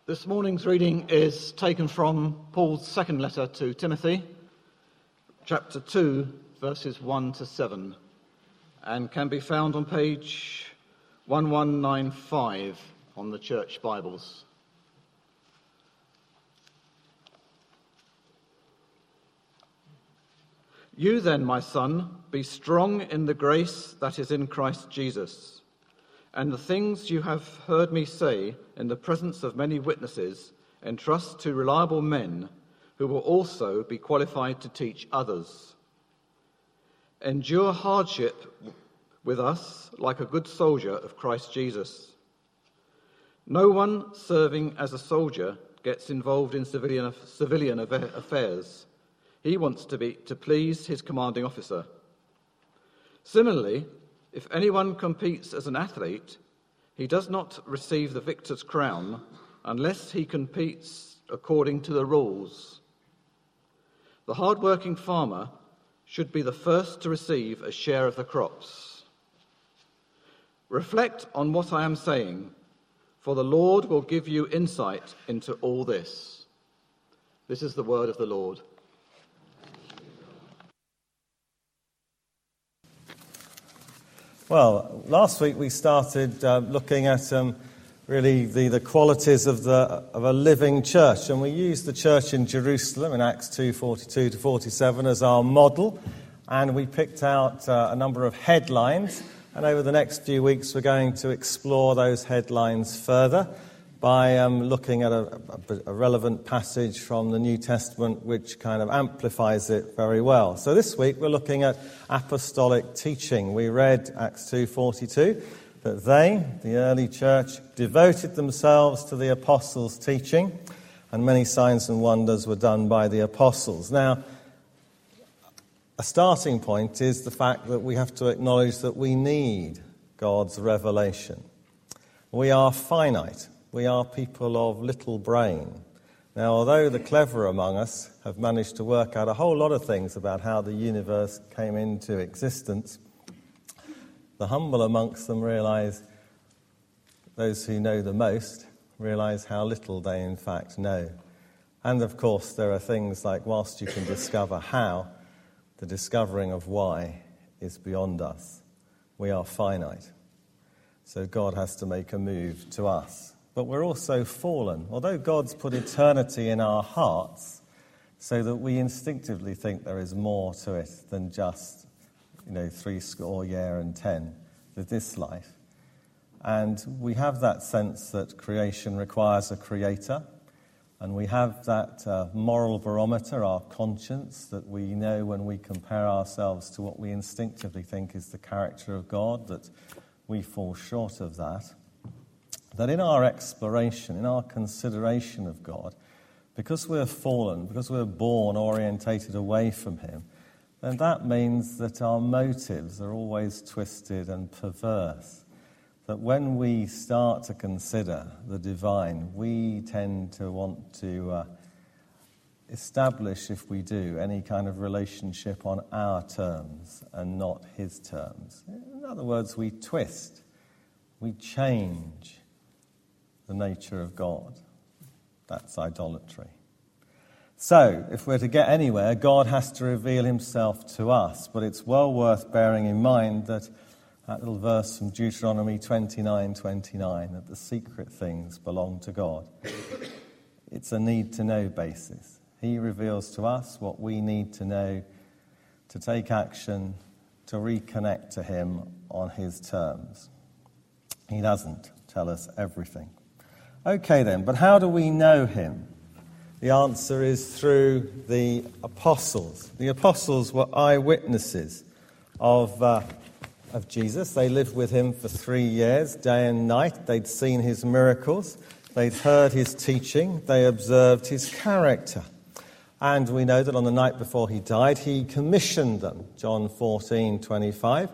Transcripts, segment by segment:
This morning's reading is taken from Paul's second letter to Timothy, chapter 2, verses 1 to 7, and can be found on page 1195 on the Church Bibles. You then, my son, be strong in the grace that is in Christ Jesus. And the things you have heard me say in the presence of many witnesses, entrust to reliable men who will also be qualified to teach others. Endure hardship with us like a good soldier of Christ Jesus. No one serving as a soldier gets involved in civilian affairs. He wants to please his commanding officer. Similarly, if anyone competes as an athlete, he does not receive the victor's crown unless he competes according to the rules. The hard-working farmer should be the first to receive a share of the crops. Reflect on what I am saying, for the Lord will give you insight into all this. This is the word of the Lord. Well, last week we started looking at really the qualities of a living church, and we used the church in Jerusalem in Acts 2:42 to 47 as our model, and we picked out a number of headlines, and over the next few weeks we're going to explore those headlines further by looking at a relevant passage from the New Testament which kind of amplifies it very well. So this week we're looking at apostolic teaching. We read Acts 2:42, that they, the early church, devoted themselves to the apostles' teaching, and many signs and wonders were done by the apostles. Now, a starting point is the fact that we have to acknowledge that we need God's revelation. We are finite. We are people of little brain. Now, although the clever among us have managed to work out a whole lot of things about how the universe came into existence, the humble amongst them realize, those who know the most, realize how little they in fact know. And of course, there are things like, whilst you can discover how, the discovering of why is beyond us. We are finite. So God has to make a move to us. But we're also fallen. Although God's put eternity in our hearts so that we instinctively think there is more to it than just, 70 years and 10 with this life. And we have that sense that creation requires a creator. And we have that moral barometer, our conscience, that we know when we compare ourselves to what we instinctively think is the character of God, that we fall short of that. That in our exploration, in our consideration of God, because we're fallen, because we're born orientated away from Him, then that means that our motives are always twisted and perverse. That when we start to consider the divine, we tend to want to establish, if we do, any kind of relationship on our terms and not His terms. In other words, we twist, we change the nature of God. That's idolatry. So, if we're to get anywhere, God has to reveal Himself to us. But it's well worth bearing in mind that little verse from Deuteronomy 29:29, that the secret things belong to God. It's a need-to-know basis. He reveals to us what we need to know to take action, to reconnect to Him on His terms. He doesn't tell us everything. Okay then, but how do we know Him? The answer is through the apostles. The apostles were eyewitnesses of Jesus. They lived with Him for 3 years, day and night. They'd seen His miracles. They'd heard His teaching. They observed His character. And we know that on the night before He died, He commissioned them, John 14:25,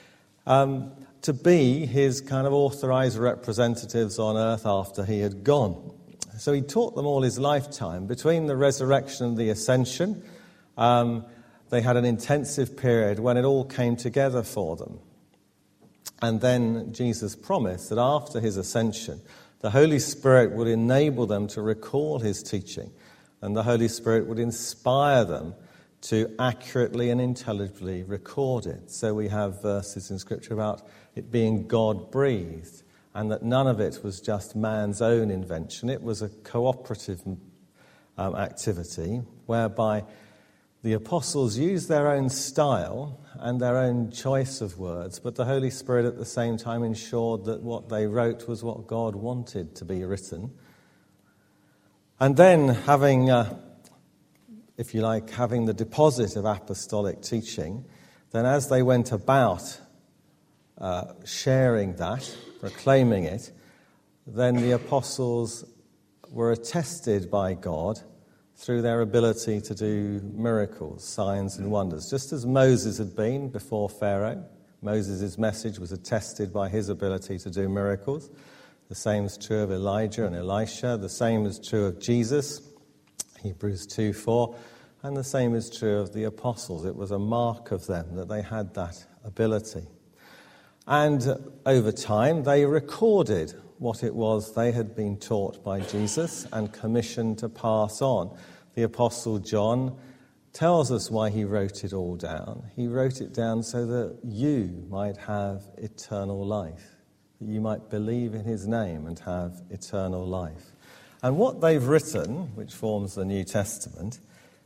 to be His kind of authorized representatives on earth after He had gone. So He taught them all His lifetime. Between the resurrection and the ascension, they had an intensive period when it all came together for them. And then Jesus promised that after His ascension, the Holy Spirit would enable them to recall his teaching, and the Holy Spirit would inspire them to accurately and intelligibly record it. So we have verses in Scripture about it being God-breathed, and that none of it was just man's own invention. It was a cooperative activity whereby the apostles used their own style and their own choice of words, but the Holy Spirit at the same time ensured that what they wrote was what God wanted to be written. And then having, if you like, having the deposit of apostolic teaching, then as they went about sharing that, proclaiming it, then the apostles were attested by God through their ability to do miracles, signs and wonders. Just as Moses had been before Pharaoh, Moses' message was attested by his ability to do miracles. The same is true of Elijah and Elisha. The same is true of Jesus, Hebrews 2:4. And the same is true of the apostles. It was a mark of them that they had that ability. And over time, they recorded what it was they had been taught by Jesus and commissioned to pass on. The Apostle John tells us why he wrote it all down. He wrote it down so that you might have eternal life, that you might believe in his name and have eternal life. And what they've written, which forms the New Testament,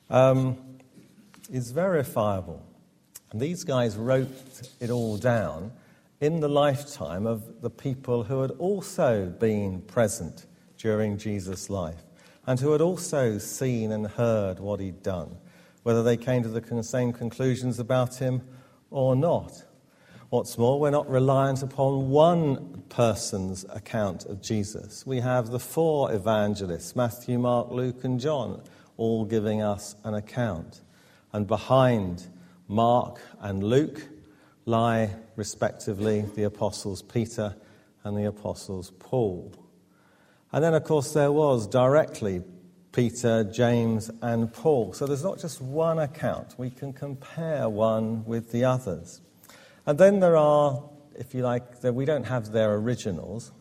is verifiable. And these guys wrote it all down in the lifetime of the people who had also been present during Jesus' life and who had also seen and heard what he'd done, whether they came to the same conclusions about him or not. What's more, we're not reliant upon one person's account of Jesus. We have the four evangelists, Matthew, Mark, Luke, and John, all giving us an account. And behind Mark and Luke lie, respectively, the apostles Peter and the apostles Paul. And then, of course, there was directly Peter, James, and Paul. So there's not just one account. We can compare one with the others. And then there are, if you like, we don't have their originals,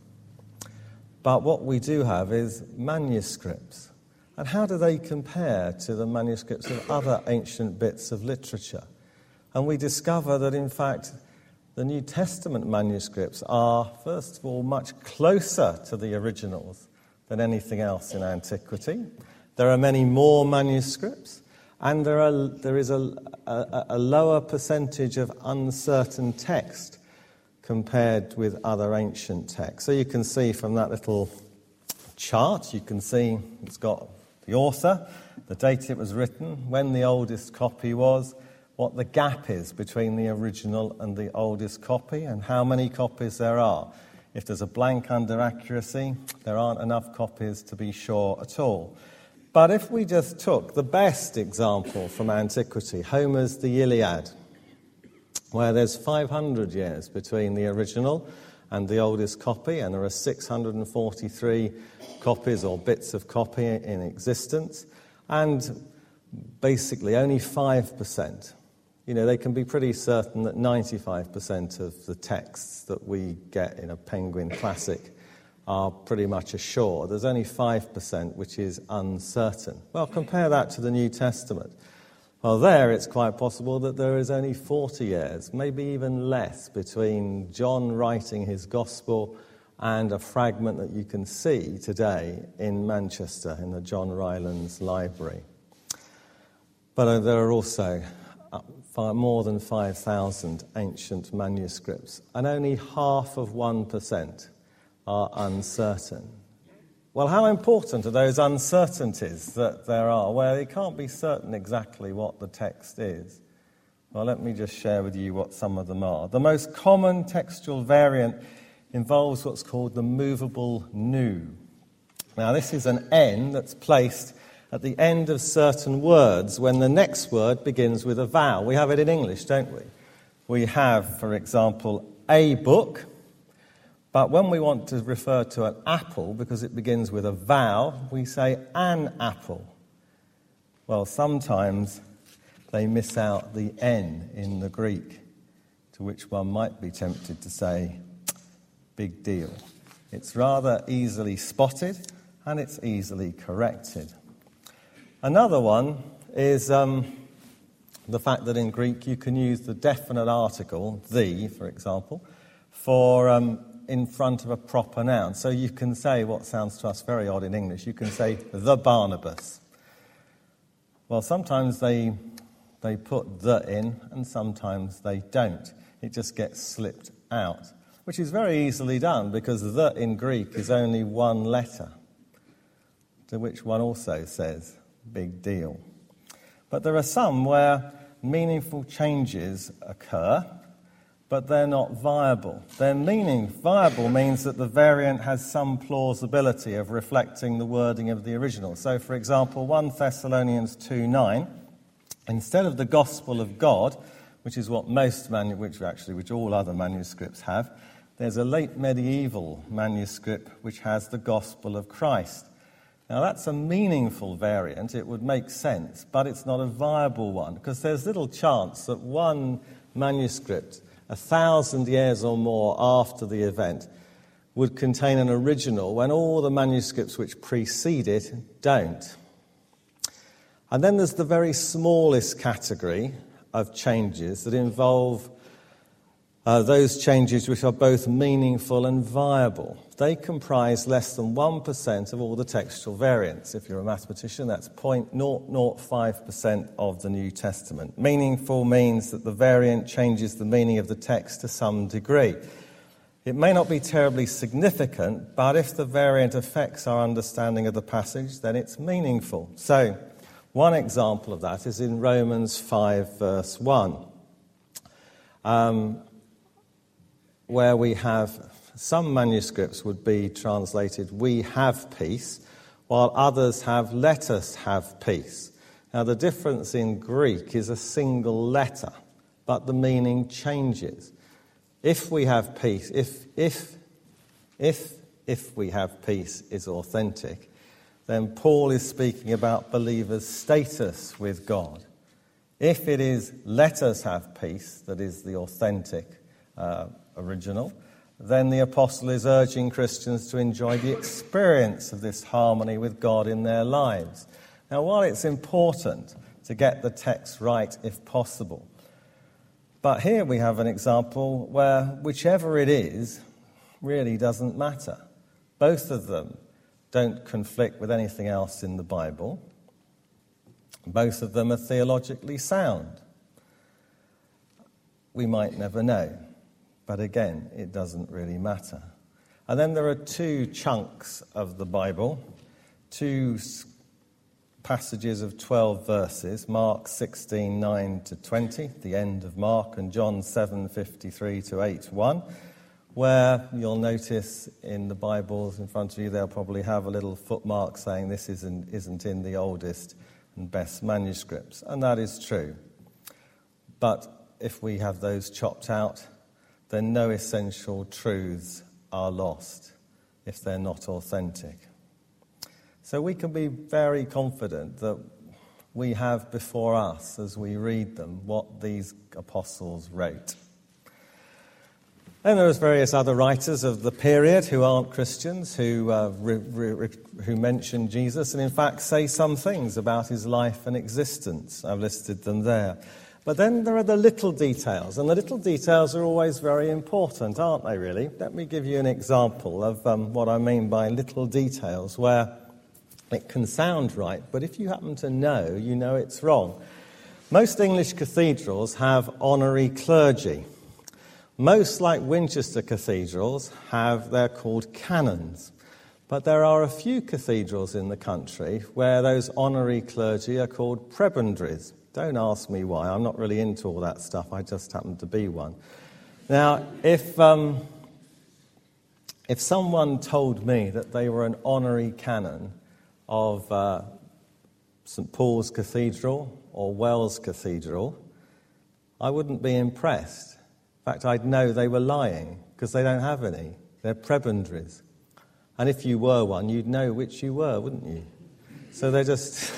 but what we do have is manuscripts. And how do they compare to the manuscripts of other ancient bits of literature? And we discover that, in fact, the New Testament manuscripts are, first of all, much closer to the originals than anything else in antiquity. There are many more manuscripts, and there is a lower percentage of uncertain text compared with other ancient texts. So you can see from that little chart, you can see it's got the author, the date it was written, when the oldest copy was, what the gap is between the original and the oldest copy, and how many copies there are. If there's a blank under accuracy, there aren't enough copies to be sure at all. But if we just took the best example from antiquity, Homer's The Iliad, where there's 500 years between the original and the oldest copy, and there are 643 copies or bits of copy in existence, and basically only 5%. They can be pretty certain that 95% of the texts that we get in a Penguin Classic are pretty much assured. There's only 5% which is uncertain. Well, compare that to the New Testament. Well, there it's quite possible that there is only 40 years, maybe even less, between John writing his Gospel and a fragment that you can see today in Manchester in the John Rylands Library. But there are also more than 5,000 ancient manuscripts, and only 0.5% are uncertain. Well, how important are those uncertainties that there are, where you can't be certain exactly what the text is? Well, let me just share with you what some of them are. The most common textual variant involves what's called the movable nu. Now, this is an N that's placed at the end of certain words when the next word begins with a vowel. We have it in English, don't we? We have, for example, a book, but when we want to refer to an apple, because it begins with a vowel, we say an apple. Well, sometimes they miss out the N in the Greek, to which one might be tempted to say, big deal. It's rather easily spotted and it's easily corrected. Another one is the fact that in Greek you can use the definite article, the, for example, for in front of a proper noun. So you can say what sounds to us very odd in English. You can say the Barnabas. Well, sometimes they put the in and sometimes they don't. It just gets slipped out, which is very easily done because the in Greek is only one letter, to which one also says big deal. But there are some where meaningful changes occur, but they're not viable. Viable means that the variant has some plausibility of reflecting the wording of the original. So, for example, 1 Thessalonians 2:9, instead of the gospel of God, which is what which all other manuscripts have, there's a late medieval manuscript which has the gospel of Christ. Now, that's a meaningful variant. It would make sense, but it's not a viable one because there's little chance that one manuscript 1,000 years or more after the event would contain an original when all the manuscripts which precede it don't. And then there's the very smallest category of changes that involve those changes which are both meaningful and viable. They comprise less than 1% of all the textual variants. If you're a mathematician, that's 0.005% of the New Testament. Meaningful means that the variant changes the meaning of the text to some degree. It may not be terribly significant, but if the variant affects our understanding of the passage, then it's meaningful. So, one example of that is in Romans 5, verse 1. Where we have some manuscripts would be translated, we have peace, while others have, let us have peace. Now, the difference in Greek is a single letter, but the meaning changes. If we have peace, if we have peace is authentic, then Paul is speaking about believers' status with God. If it is, let us have peace, that is the authentic original, then the apostle is urging Christians to enjoy the experience of this harmony with God in their lives. Now, while it's important to get the text right if possible, but here we have an example where whichever it is really doesn't matter. Both of them don't conflict with anything else in the Bible. Both of them are theologically sound. We might never know. But again, it doesn't really matter. And then there are two chunks of the Bible, two passages of 12 verses, Mark 16:9 to 20, the end of Mark, and John 7:53 to 8:1, where you'll notice in the Bibles in front of you, they'll probably have a little footmark saying this isn't in the oldest and best manuscripts. And that is true. But if we have those chopped out, then no essential truths are lost if they're not authentic. So we can be very confident that we have before us, as we read them, what these apostles wrote. Then there's various other writers of the period who aren't Christians, who mention Jesus and in fact say some things about his life and existence. I've listed them there. But then there are the little details, and the little details are always very important, aren't they, really? Let me give you an example of what I mean by little details, where it can sound right, but if you happen to know, you know it's wrong. Most English cathedrals have honorary clergy. Most, like Winchester cathedrals, they're called canons. But there are a few cathedrals in the country where those honorary clergy are called prebendaries. Don't ask me why. I'm not really into all that stuff. I just happen to be one. Now, if someone told me that they were an honorary canon of St. Paul's Cathedral or Wells Cathedral, I wouldn't be impressed. In fact, I'd know they were lying because they don't have any. They're prebendaries. And if you were one, you'd know which you were, wouldn't you? So they're just...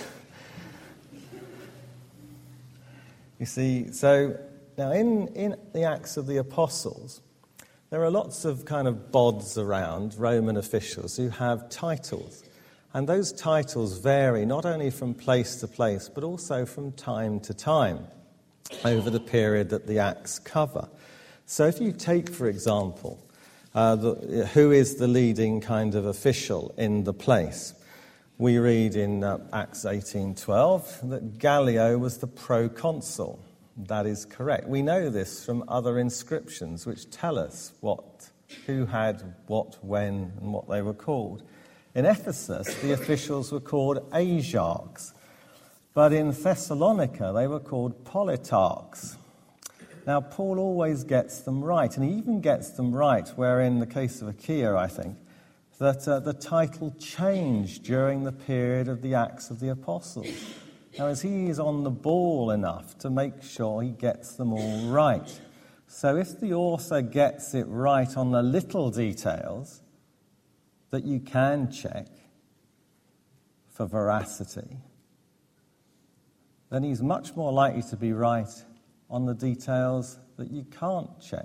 You see, so now in the Acts of the Apostles, There are lots of kind of bods around, Roman officials, who have titles. And those titles vary not only from place to place, but also from time to time over the period that the Acts cover. So if you take, for example, who is the leading kind of official in the place, we read in Acts 18:12 that Gallio was the proconsul. That is correct. We know this from other inscriptions which tell us who had what, when, and what they were called. In Ephesus, the officials were called asiarchs, but in Thessalonica, they were called politarchs. Now, Paul always gets them right, and he even gets them right where, in the case of Achaia, I think, that the title changed during the period of the Acts of the Apostles. Now, as he is on the ball enough to make sure he gets them all right. So if the author gets it right on the little details that you can check for veracity, then he's much more likely to be right on the details that you can't check.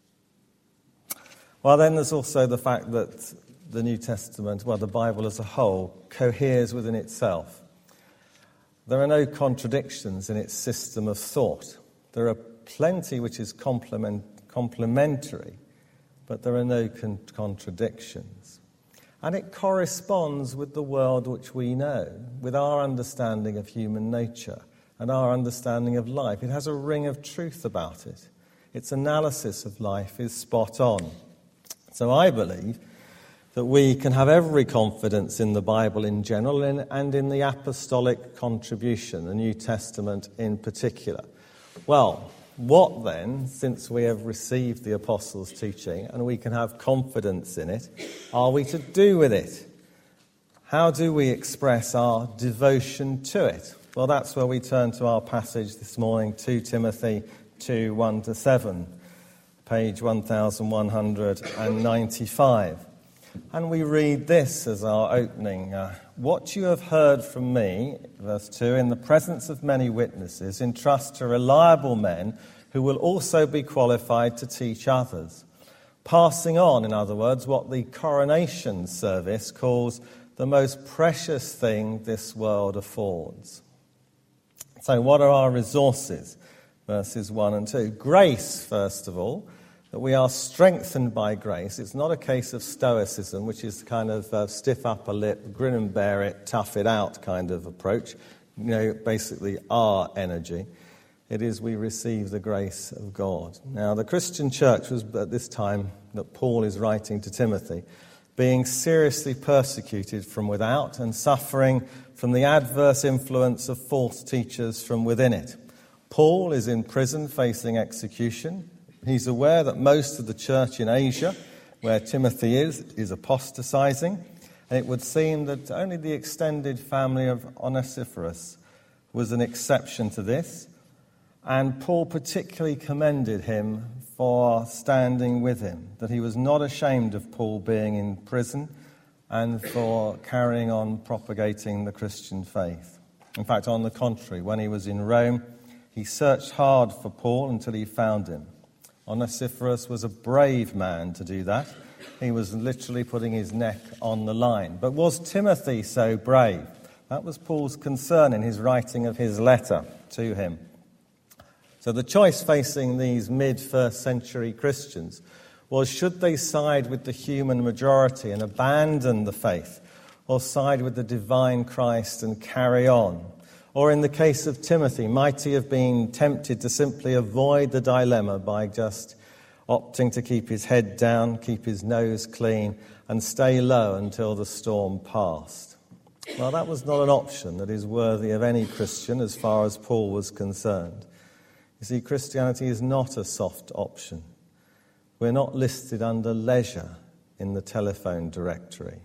Well, then there's also the fact that the New Testament, the Bible as a whole, coheres within itself. There are no contradictions in its system of thought. There are plenty which is complementary, but there are no contradictions. And it corresponds with the world which we know, with our understanding of human nature and our understanding of life. It has a ring of truth about it. Its analysis of life is spot on. So I believe that we can have every confidence in the Bible in general and in the apostolic contribution, the New Testament in particular. Well, what then, since we have received the apostles' teaching and we can have confidence in it, are we to do with it? How do we express our devotion to it? Well, that's where we turn to our passage this morning, 2 Timothy 2, 1-7, page 1195. And we read this as our opening. What you have heard from me, verse 2, in the presence of many witnesses, entrust to reliable men who will also be qualified to teach others. Passing on, in other words, what the coronation service calls the most precious thing this world affords. So what are our resources? Verses 1 and 2. Grace, first of all. That we are strengthened by grace. It's not a case of stoicism, which is kind of stiff upper lip, grin and bear it, tough it out kind of approach. Basically our energy. It is we receive the grace of God. Now, the Christian church was, at this time that Paul is writing to Timothy, being seriously persecuted from without and suffering from the adverse influence of false teachers from within it. Paul is in prison facing execution. He's aware that most of the church in Asia, where Timothy is apostatizing, and it would seem that only the extended family of Onesiphorus was an exception to this, and Paul particularly commended him for standing with him, that he was not ashamed of Paul being in prison and for carrying on propagating the Christian faith. In fact, on the contrary, when he was in Rome, he searched hard for Paul until he found him. Onesiphorus was a brave man to do that. He was literally putting his neck on the line. But was Timothy so brave? That was Paul's concern in his writing of his letter to him. So the choice facing these mid-first century Christians was, should they side with the human majority and abandon the faith, or side with the divine Christ and carry on? Or in the case of Timothy, might he have been tempted to simply avoid the dilemma by just opting to keep his head down, keep his nose clean, and stay low until the storm passed? Well, that was not an option that is worthy of any Christian as far as Paul was concerned. You see, Christianity is not a soft option. We're not listed under leisure in the telephone directory.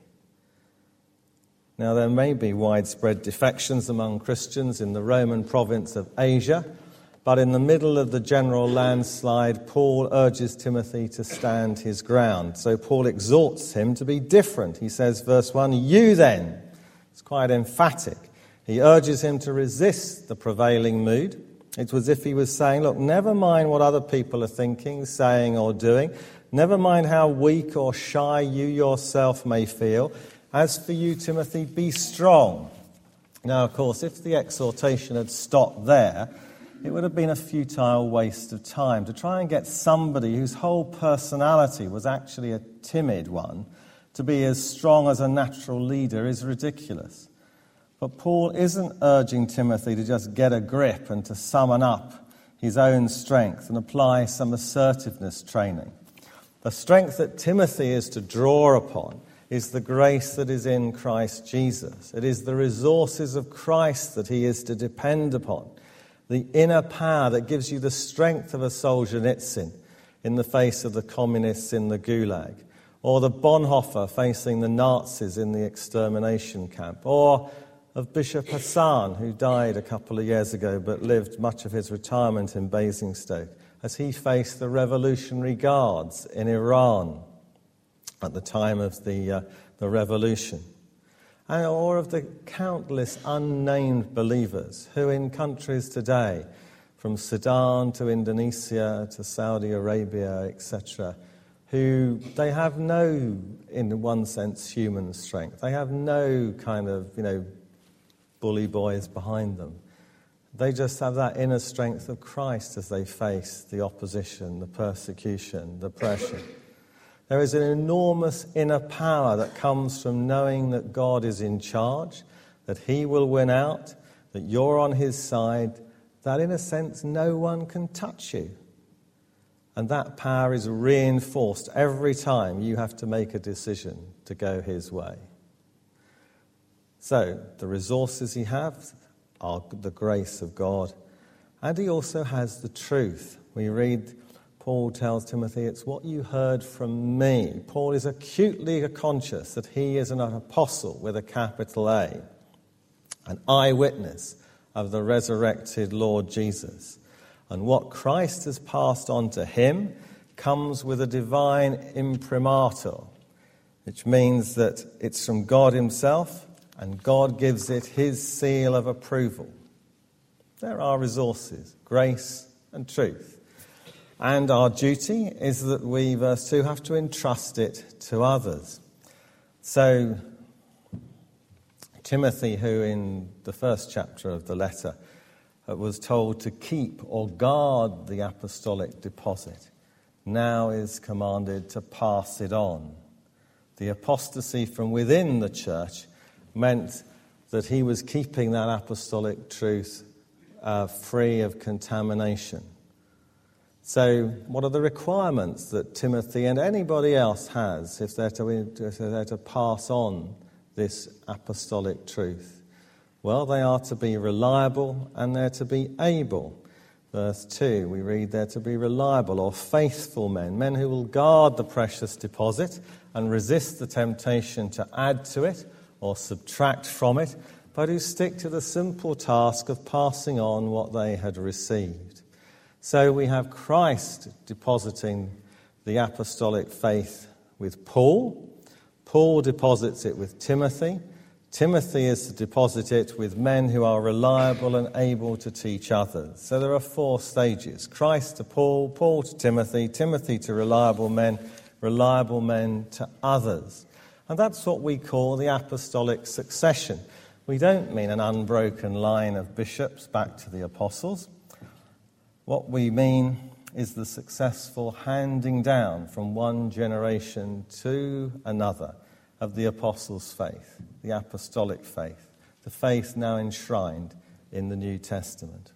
Now, there may be widespread defections among Christians in the Roman province of Asia, but in the middle of the general landslide, Paul urges Timothy to stand his ground. So Paul exhorts him to be different. He says, verse 1, you then. It's quite emphatic. He urges him to resist the prevailing mood. It's as if he was saying, look, never mind what other people are thinking, saying, or doing. Never mind how weak or shy you yourself may feel. As for you, Timothy, be strong. Now, of course, if the exhortation had stopped there, it would have been a futile waste of time. To try and get somebody whose whole personality was actually a timid one to be as strong as a natural leader is ridiculous. But Paul isn't urging Timothy to just get a grip and to summon up his own strength and apply some assertiveness training. The strength that Timothy is to draw upon is the grace that is in Christ Jesus. It is the resources of Christ that he is to depend upon. The inner power that gives you the strength of a Solzhenitsyn in the face of the communists in the Gulag, or the Bonhoeffer facing the Nazis in the extermination camp, or of Bishop Hassan, who died a couple of years ago but lived much of his retirement in Basingstoke, as he faced the Revolutionary Guards in Iran at the time of the revolution. Or of the countless unnamed believers who in countries today, from Sudan to Indonesia to Saudi Arabia, etc., who they have no, in one sense, human strength. They have no kind of, bully boys behind them. They just have that inner strength of Christ as they face the opposition, the persecution, the pressure. There is an enormous inner power that comes from knowing that God is in charge, that he will win out, that you're on his side, that in a sense no one can touch you. And that power is reinforced every time you have to make a decision to go his way. So, the resources he has are the grace of God. And he also has the truth. We read, Paul tells Timothy, it's what you heard from me. Paul is acutely conscious that he is an apostle with a capital A, an eyewitness of the resurrected Lord Jesus. And what Christ has passed on to him comes with a divine imprimatur, which means that it's from God himself, and God gives it his seal of approval. There are resources, grace and truth. And our duty is that we, verse 2, have to entrust it to others. So, Timothy, who in the first chapter of the letter was told to keep or guard the apostolic deposit, now is commanded to pass it on. The apostasy from within the church meant that he was keeping that apostolic truth free of contamination. So what are the requirements that Timothy and anybody else has if they're to pass on this apostolic truth? Well, they are to be reliable and they're to be able. Verse 2, we read they're to be reliable or faithful men who will guard the precious deposit and resist the temptation to add to it or subtract from it, but who stick to the simple task of passing on what they had received. So we have Christ depositing the apostolic faith with Paul. Paul deposits it with Timothy. Timothy is to deposit it with men who are reliable and able to teach others. So there are 4 stages. Christ to Paul, Paul to Timothy, Timothy to reliable men to others. And that's what we call the apostolic succession. We don't mean an unbroken line of bishops back to the apostles. What we mean is the successful handing down from one generation to another of the apostles' faith, the apostolic faith, the faith now enshrined in the New Testament.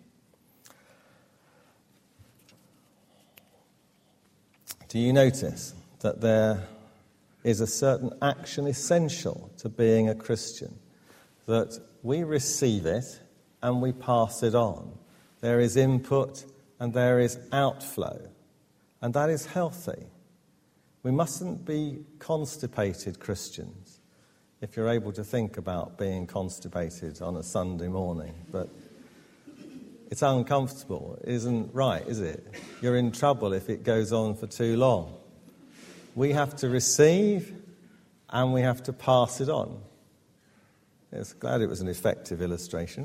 Do you notice that there is a certain action essential to being a Christian? That we receive it and we pass it on. There is input and there is outflow, and that is healthy. We mustn't be constipated Christians, if you're able to think about being constipated on a Sunday morning, but it's uncomfortable. It isn't right, is it? You're in trouble if it goes on for too long. We have to receive and we have to pass it on. Yes, glad it was an effective illustration.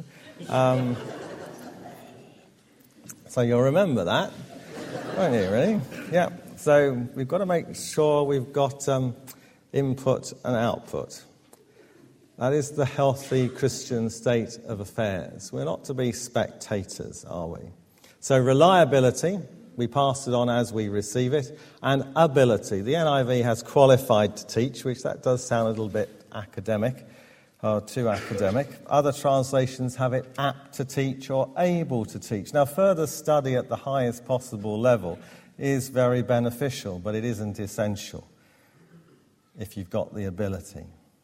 So you'll remember that, won't you, really? Yeah. So we've got to make sure we've got input and output. That is the healthy Christian state of affairs. We're not to be spectators, are we? So reliability, we pass it on as we receive it, and ability. The NIV has qualified to teach, which that does sound a little bit academic, or too academic. Other translations have it apt to teach or able to teach. Now, further study at the highest possible level is very beneficial, but it isn't essential if you've got the ability.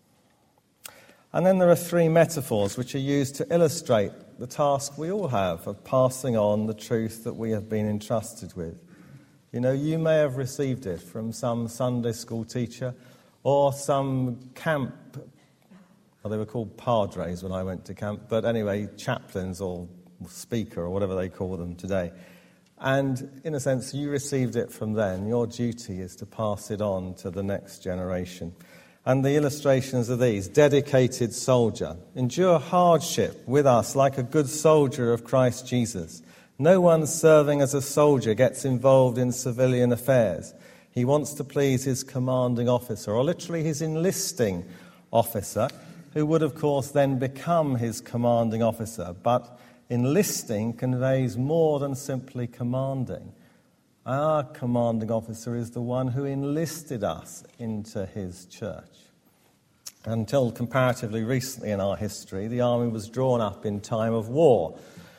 And then there are three metaphors which are used to illustrate the task we all have of passing on the truth that we have been entrusted with. You know, you may have received it from some Sunday school teacher or some camp. Well, they were called padres when I went to camp, but anyway, chaplains or speaker or whatever they call them today. And in a sense, you received it from them. Your duty is to pass it on to the next generation. And the illustrations are these: dedicated soldier, endure hardship with us like a good soldier of Christ Jesus. No one serving as a soldier gets involved in civilian affairs. He wants to please his commanding officer, or literally his enlisting officer, who would, of course, then become his commanding officer. But enlisting conveys more than simply commanding. Our commanding officer is the one who enlisted us into his church. Until comparatively recently in our history, the army was drawn up in time of war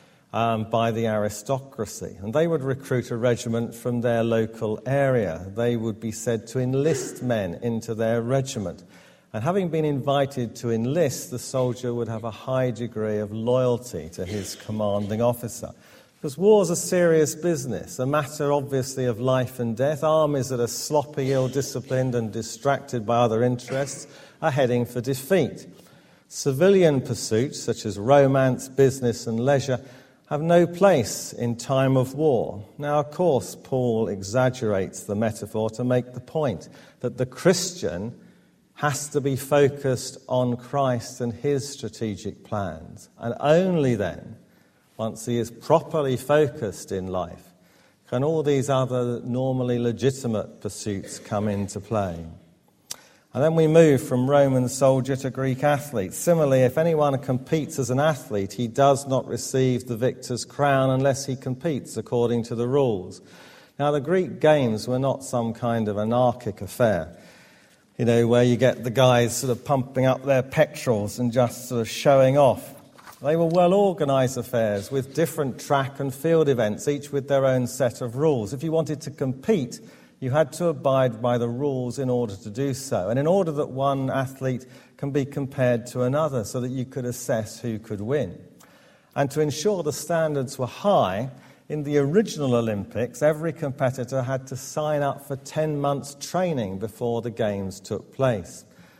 by the aristocracy, and they would recruit a regiment from their local area. They would be said to enlist men into their regiment. And having been invited to enlist, the soldier would have a high degree of loyalty to his commanding officer. Because war's a serious business, a matter obviously of life and death. Armies that are sloppy, ill-disciplined and distracted by other interests are heading for defeat. Civilian pursuits, such as romance, business and leisure, have no place in time of war. Now, of course, Paul exaggerates the metaphor to make the point that the Christian has to be focused on Christ and his strategic plans. And only then, once he is properly focused in life, can all these other normally legitimate pursuits come into play. And then we move from Roman soldier to Greek athlete. Similarly, if anyone competes as an athlete, he does not receive the victor's crown unless he competes according to the rules. Now, the Greek games were not some kind of anarchic affair, you know, where you get the guys sort of pumping up their pectorals and just sort of showing off. They were well-organised affairs with different track and field events, each with their own set of rules. If you wanted to compete, you had to abide by the rules in order to do so, and in order that one athlete can be compared to another so that you could assess who could win. And to ensure the standards were high, in the original Olympics, every competitor had to sign up for 10 months' training before the games took place.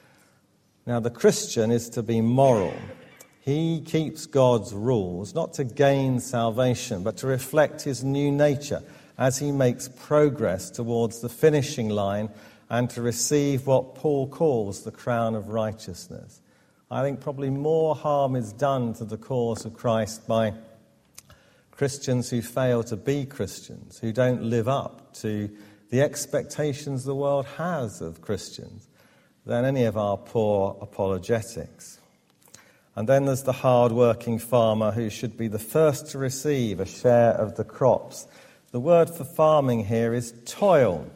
Now, the Christian is to be moral. He keeps God's rules, not to gain salvation, but to reflect his new nature as he makes progress towards the finishing line and to receive what Paul calls the crown of righteousness. I think probably more harm is done to the cause of Christ by Christians who fail to be Christians, who don't live up to the expectations the world has of Christians, than any of our poor apologetics. And then there's the hard-working farmer who should be the first to receive a share of the crops. The word for farming here is toil.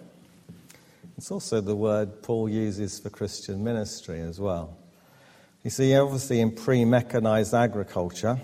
It's also the word Paul uses for Christian ministry as well. You see, obviously in pre-mechanized agriculture,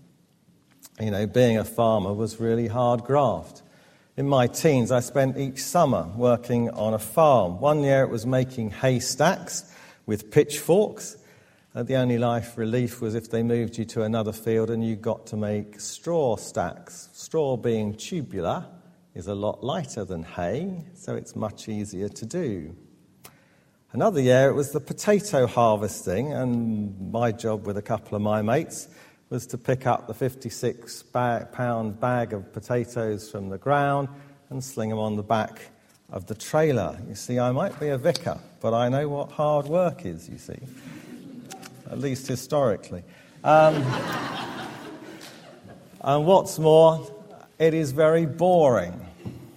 you know, being a farmer was really hard graft. In my teens, I spent each summer working on a farm. One year it was making haystacks with pitchforks. The only life relief was if they moved you to another field and you got to make straw stacks. Straw, being tubular, is a lot lighter than hay, so it's much easier to do. Another year it was the potato harvesting, and my job with a couple of my mates was to pick up the 56-pound bag of potatoes from the ground and sling them on the back of the trailer. You see, I might be a vicar, but I know what hard work is, you see, at least historically. And what's more, it is very boring.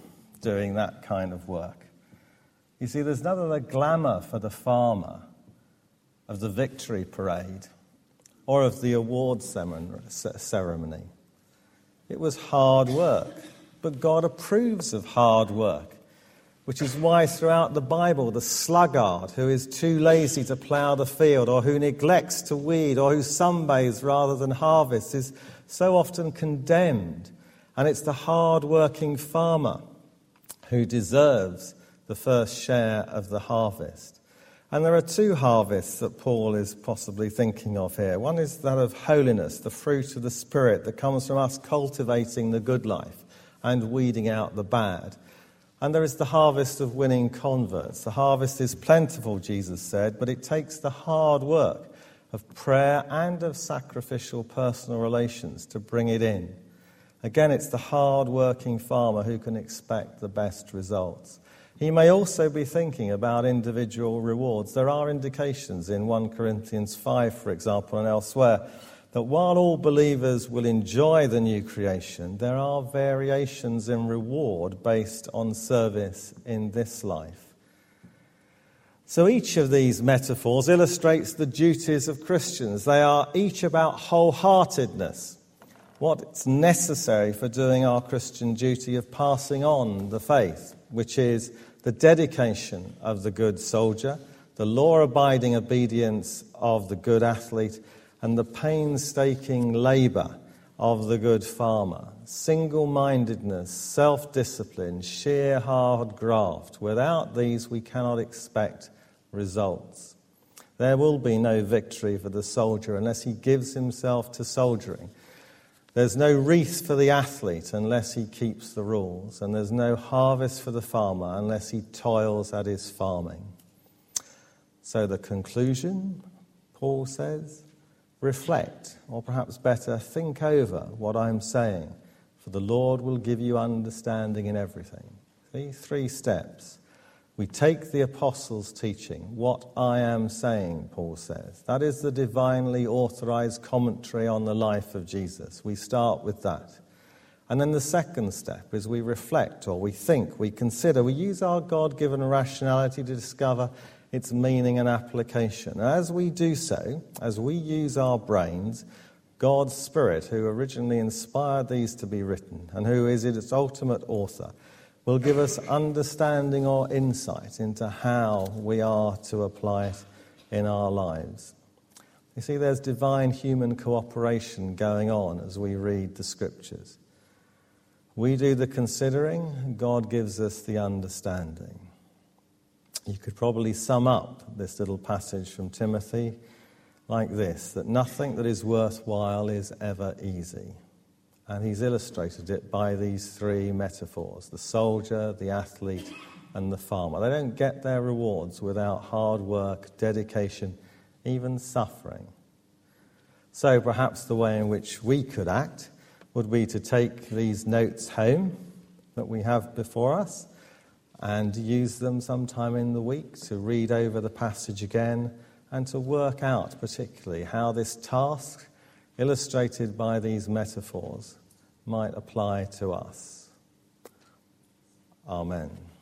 doing that kind of work. You see, there's none of the glamour for the farmer of the victory parade or of the award ceremony. It was hard work, but God approves of hard work, which is why throughout the Bible the sluggard who is too lazy to plough the field or who neglects to weed or who sunbathes rather than harvests is so often condemned. And it's the hard-working farmer who deserves the first share of the harvest. And there are two harvests that Paul is possibly thinking of here. One is that of holiness, the fruit of the Spirit that comes from us cultivating the good life and weeding out the bad. And there is the harvest of winning converts. The harvest is plentiful, Jesus said, but it takes the hard work of prayer and of sacrificial personal relations to bring it in. Again, it's the hard-working farmer who can expect the best results. He may also be thinking about individual rewards. There are indications in 1 Corinthians 5, for example, and elsewhere, that while all believers will enjoy the new creation, there are variations in reward based on service in this life. So each of these metaphors illustrates the duties of Christians. They are each about wholeheartedness, what's necessary for doing our Christian duty of passing on the faith, which is the dedication of the good soldier, the law-abiding obedience of the good athlete, and the painstaking labour of the good farmer. Single-mindedness, self-discipline, sheer hard graft. Without these, we cannot expect results. There will be no victory for the soldier unless he gives himself to soldiering. There's no wreath for the athlete unless he keeps the rules, and there's no harvest for the farmer unless he toils at his farming. So the conclusion, Paul says, reflect, or perhaps better, think over what I'm saying, for the Lord will give you understanding in everything. See, 3 steps. We take the apostles' teaching, what I am saying, Paul says. That is the divinely authorized commentary on the life of Jesus. We start with that. And then the second step is we reflect, or we think, we consider, we use our God-given rationality to discover its meaning and application. And as we do so, as we use our brains, God's Spirit, who originally inspired these to be written and who is its ultimate author, will give us understanding or insight into how we are to apply it in our lives. You see, there's divine human cooperation going on as we read the Scriptures. We do the considering, God gives us the understanding. You could probably sum up this little passage from Timothy like this, that nothing that is worthwhile is ever easy. And he's illustrated it by these 3 metaphors, the soldier, the athlete, and the farmer. They don't get their rewards without hard work, dedication, even suffering. So perhaps the way in which we could act would be to take these notes home that we have before us and use them sometime in the week to read over the passage again and to work out particularly how this task illustrated by these metaphors might apply to us. Amen.